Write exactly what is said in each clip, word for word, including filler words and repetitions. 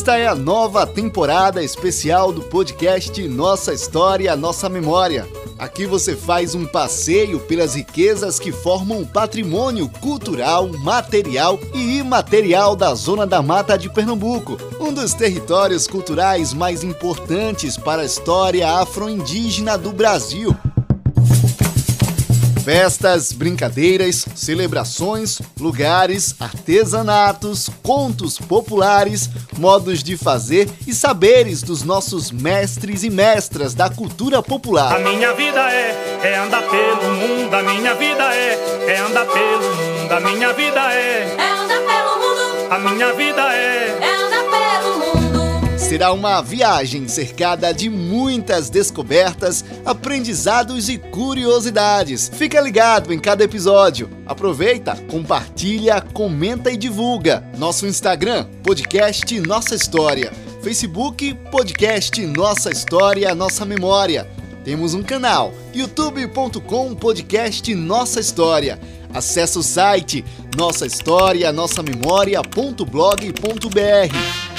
Esta é a nova temporada especial do podcast Nossa História, Nossa Memória. Aqui você faz um passeio pelas riquezas que formam o patrimônio cultural, material e imaterial da Zona da Mata de Pernambuco, um dos territórios culturais mais importantes para a história afro-indígena do Brasil. Festas, brincadeiras, celebrações, lugares, artesanatos, contos populares, modos de fazer e saberes dos nossos mestres e mestras da cultura popular. A minha vida é, é andar pelo mundo, a minha vida é, é andar pelo mundo, a minha vida é, É andar pelo mundo, a minha vida é. é andar pelo mundo. Será uma viagem cercada de muitas descobertas, aprendizados e curiosidades. Fica ligado em cada episódio. Aproveita, compartilha, comenta e divulga. Nosso Instagram, podcast Nossa História. Facebook, podcast Nossa História, Nossa Memória. Temos um canal, youtube ponto com, podcast Nossa História. Acesse o site nossa história nossa memória ponto blog ponto br.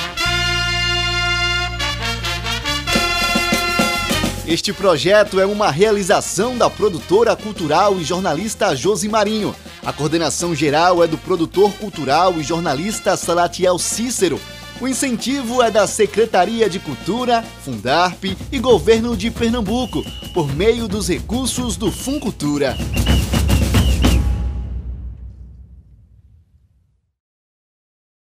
Este projeto é uma realização da produtora cultural e jornalista Josi Marinho. A coordenação geral é do produtor cultural e jornalista Salatiel Cícero. O incentivo é da Secretaria de Cultura, Fundarp e Governo de Pernambuco, por meio dos recursos do Funcultura.